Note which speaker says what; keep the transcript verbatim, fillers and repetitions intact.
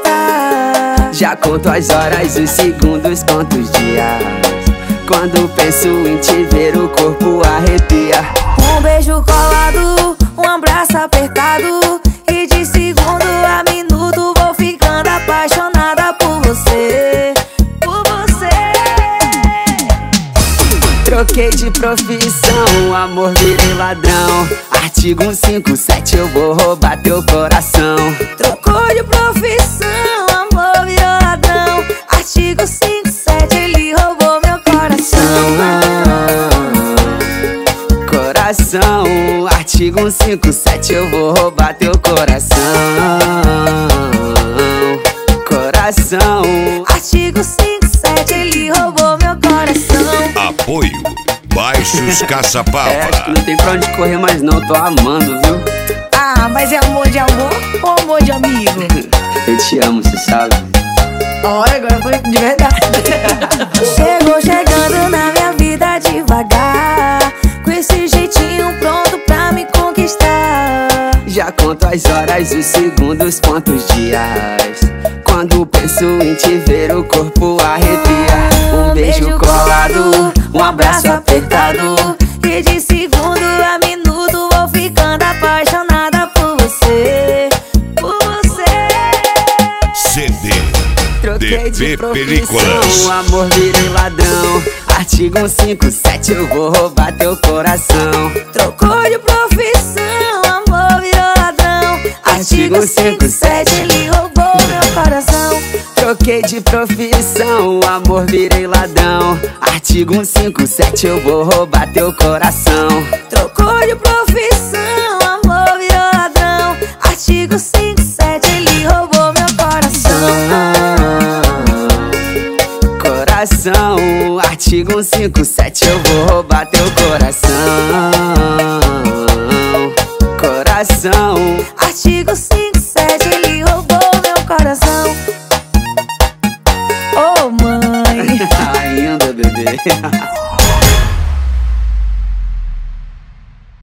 Speaker 1: conquistar.
Speaker 2: Já conto as horas, os segundos, conto os dias. Quando penso em te ver, o corpo arrepia.
Speaker 1: Um beijo colado, um abraço apertado, e de segundo a minuto vou ficando apaixonada por você, por você.
Speaker 2: Troquei de profissão, amor virei ladrão. Artigo cento e cinquenta e sete, eu vou roubar teu coração.
Speaker 1: Trocou de profissão, amor virou ladrão. Artigo cento e cinquenta e sete, ele roubou meu coração.
Speaker 2: Coração, artigo cento e cinquenta e sete, eu vou roubar teu coração. Coração,
Speaker 1: artigo cento e cinquenta e sete, ele roubou meu coração.
Speaker 3: Apoio Baixos Caçapava.
Speaker 2: É, acho que não tem pra onde correr mais não, tô amando, viu?
Speaker 1: Ah, mas é amor de amor ou amor de amigo?
Speaker 2: Eu te amo, cê sabe.
Speaker 1: Olha, agora foi de verdade. Chegou chegando na minha vida devagar, com esse jeitinho pronto pra me conquistar.
Speaker 2: Já conto as horas, os segundos, conto os dias. Quando penso em te ver, o corpo arrepia. Um beijo colado, um abraço apertado,
Speaker 1: e de segundo a minuto vou ficando apaixonada por você, por você.
Speaker 3: C D
Speaker 2: Troquei de
Speaker 3: D P
Speaker 2: profissão,
Speaker 3: Películas.
Speaker 2: amor virei ladrão. Artigo cento e cinquenta e sete, eu vou roubar teu coração.
Speaker 1: Trocou de profissão, amor virou ladrão. Artigo cento e cinquenta e sete, ele roubou meu coração.
Speaker 2: Troquei de profissão, amor virei ladrão. Artigo cento e cinquenta e sete, eu vou roubar teu coração.
Speaker 1: Trocou de profissão, amor virou ladrão. Artigo cento e cinquenta e sete, ele roubou meu coração.
Speaker 2: Coração, artigo cento e cinquenta e sete, eu vou roubar teu coração. Coração,
Speaker 1: artigo cento e cinquenta e sete, ele roubou meu coração. Oh, mãe.
Speaker 2: Ainda, bebê.